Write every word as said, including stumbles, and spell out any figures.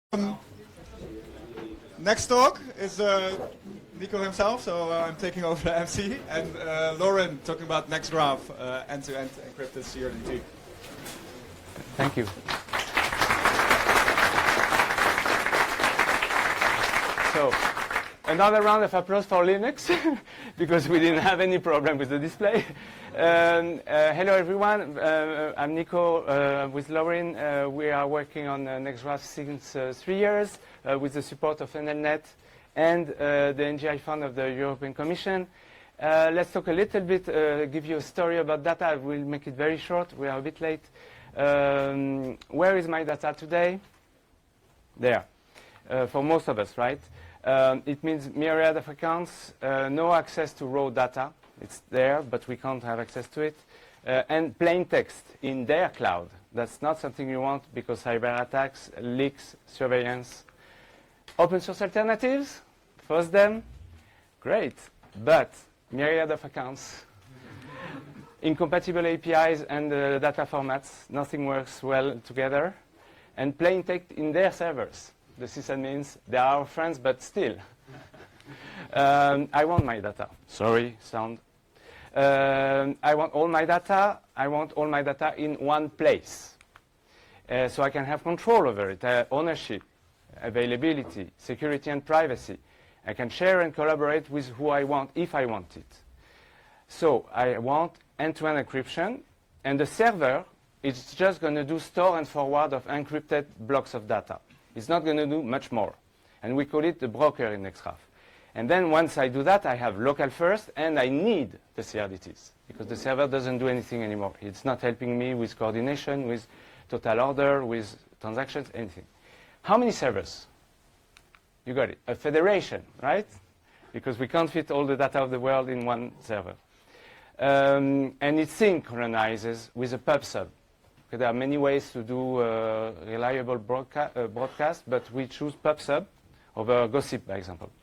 Um, next talk is uh, Nico himself, so uh, I'm taking over the M C, and uh, Lauren talking about NextGraph, uh, end-to-end encrypted C R D T. Thank you. So, another round of applause for Linux, because we didn't have any problem with the display. Um, uh, hello everyone, uh, I'm Nico uh, with Lauren. Uh, we are working on uh, NextGraph since uh, three years uh, with the support of N L net and uh, the N G I fund of the European Commission. Uh, let's talk a little bit, uh, give you a story about data. I will make it very short, we are a bit late. Um, where is my data today? There, uh, for most of us, right? Um, it means myriad of accounts, uh, no access to raw data. It's there, but we can't have access to it. Uh, and plain text in their cloud. That's not something you want because cyber attacks, leaks, surveillance. Open source alternatives, first them, great. But myriad of accounts, incompatible A P Is and uh, data formats, nothing works well together. And plain text in their servers. The sysadmins, they are our friends, but still. um, I want my data. Sorry, sound. Um, I want all my data. I want all my data in one place. Uh, so I can have control over it, uh, ownership, availability, security and privacy. I can share and collaborate with who I want, if I want it. So I want end-to-end encryption, and the server is just going to do store and forward of encrypted blocks of data. It's not going to do much more. And we call it the broker in NextGraph. And then once I do that, I have local first, and I need the C R D Ts, because the server doesn't do anything anymore. It's not helping me with coordination, with total order, with transactions, anything. How many servers? You got it. A federation, right? Because we can't fit all the data of the world in one server. Um, and it synchronizes with a pub sub. Okay, there are many ways to do uh, reliable broadca uh, broadcast, but we choose pub sub over gossip, for example.